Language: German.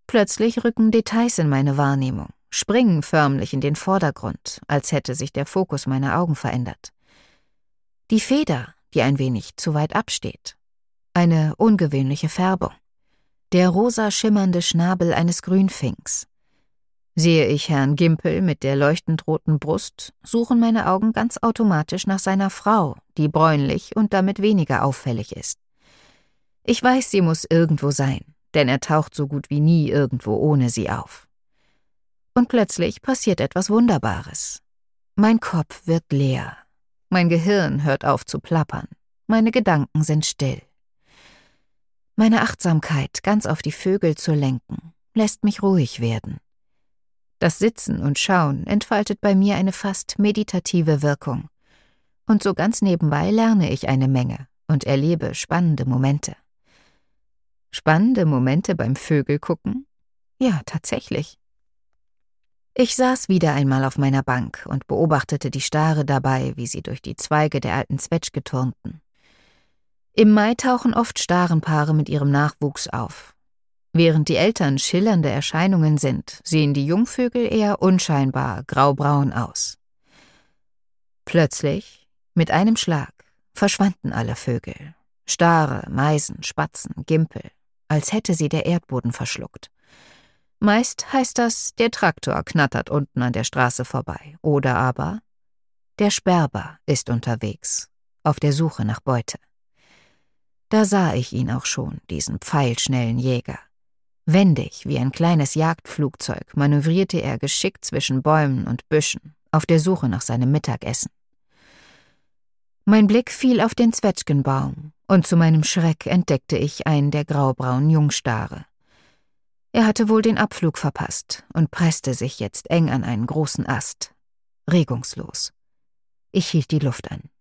Plötzlich rücken Details in meine Wahrnehmung, springen förmlich in den Vordergrund, als hätte sich der Fokus meiner Augen verändert. Die Feder, die ein wenig zu weit absteht. Eine ungewöhnliche Färbung. Der rosa schimmernde Schnabel eines Grünfinks. Sehe ich Herrn Gimpel mit der leuchtend roten Brust, suchen meine Augen ganz automatisch nach seiner Frau, die bräunlich und damit weniger auffällig ist. Ich weiß, sie muss irgendwo sein, denn er taucht so gut wie nie irgendwo ohne sie auf. Und plötzlich passiert etwas Wunderbares. Mein Kopf wird leer. Mein Gehirn hört auf zu plappern. Meine Gedanken sind still. Meine Achtsamkeit ganz auf die Vögel zu lenken, lässt mich ruhig werden. Das Sitzen und Schauen entfaltet bei mir eine fast meditative Wirkung. Und so ganz nebenbei lerne ich eine Menge und erlebe spannende Momente. Spannende Momente beim Vögelgucken? Ja, tatsächlich. Ich saß wieder einmal auf meiner Bank und beobachtete die Stare dabei, wie sie durch die Zweige der alten Zwetschge turnten. Im Mai tauchen oft Starenpaare mit ihrem Nachwuchs auf. Während die Eltern schillernde Erscheinungen sind, sehen die Jungvögel eher unscheinbar graubraun aus. Plötzlich, mit einem Schlag, verschwanden alle Vögel. Stare, Meisen, Spatzen, Gimpel, als hätte sie der Erdboden verschluckt. Meist heißt das, der Traktor knattert unten an der Straße vorbei. Oder aber, der Sperber ist unterwegs, auf der Suche nach Beute. Da sah ich ihn auch schon, diesen pfeilschnellen Jäger. Wendig wie ein kleines Jagdflugzeug manövrierte er geschickt zwischen Bäumen und Büschen, auf der Suche nach seinem Mittagessen. Mein Blick fiel auf den Zwetschgenbaum, und zu meinem Schreck entdeckte ich einen der graubraunen Jungstare. Er hatte wohl den Abflug verpasst und presste sich jetzt eng an einen großen Ast. Regungslos. Ich hielt die Luft an.